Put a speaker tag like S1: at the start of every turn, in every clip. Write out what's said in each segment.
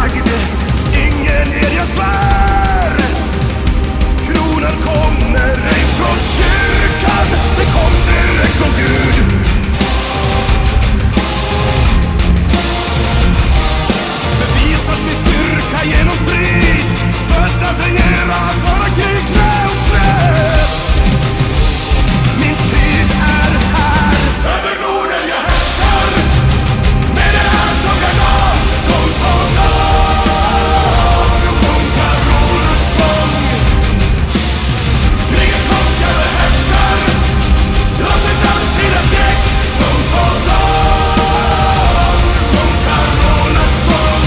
S1: bragd, ingen er jag svär. Kronan kommer ej från kyrkan, den kom direkt från Gud. Bevisat min styrka genom strid, född att regera, föra krig, knä och knä. Min tid är här, över Norden jag härskar, med det här som jag gav, gång på gång. Och sjunkar Rolus sång, krigets konst jag behärskar, låt mig dans sprida skräck, gång på gång. Och sjunkar Rolus sång,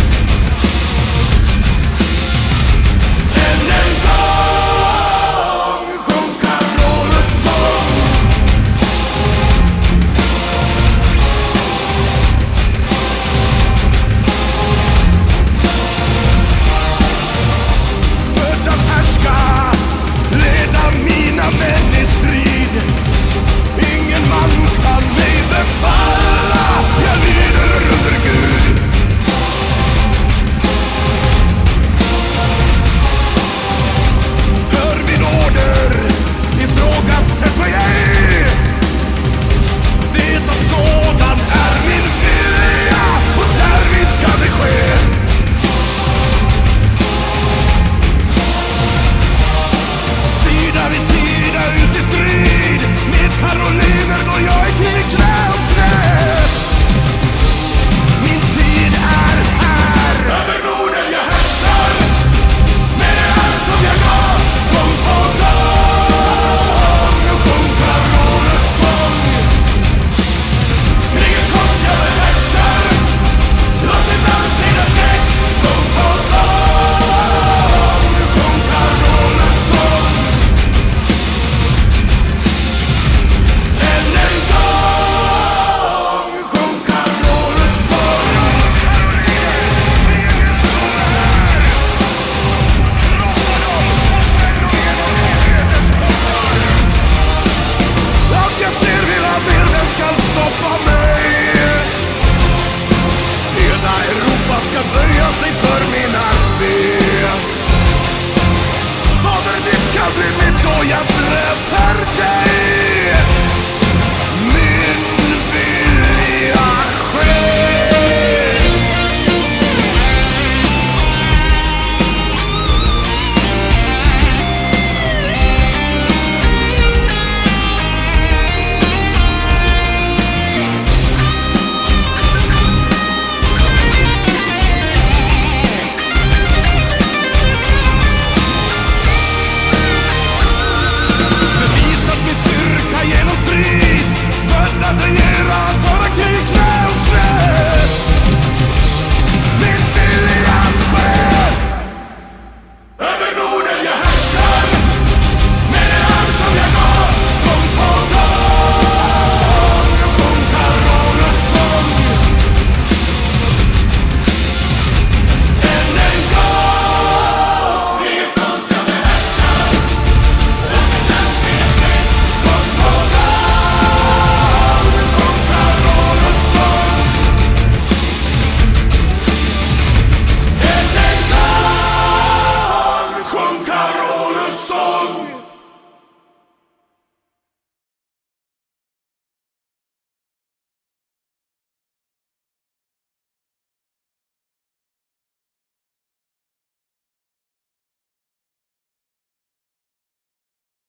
S1: än en gång sjunkar Rolus sång. Född att härska, leda mina män i strid. Ingen man kan mig befalla, jag lyder under Gud. Hör min order, ifrågasätt mig ej. Vet att sådan är min vilja, och därvid ska det ske. Sida vid sida ut i strid, med karoliner går jag i krig, knä och knä. Min tid är här, över Norden jag härskar, med det här som jag gav, gång på gång. Och sjunkar Rolus sång, krigets konst jag behärskar, låt mig dans sprida skräck, gång på gång. Och sjunkar Rolus sång, än en gång sjunkar Rolus sång. Allt jag ser vill ha mer, den ska stoppa mig. Hela Europa ska böja sig för min armé. Fader ditt ska bli mitt och jag dräper dig.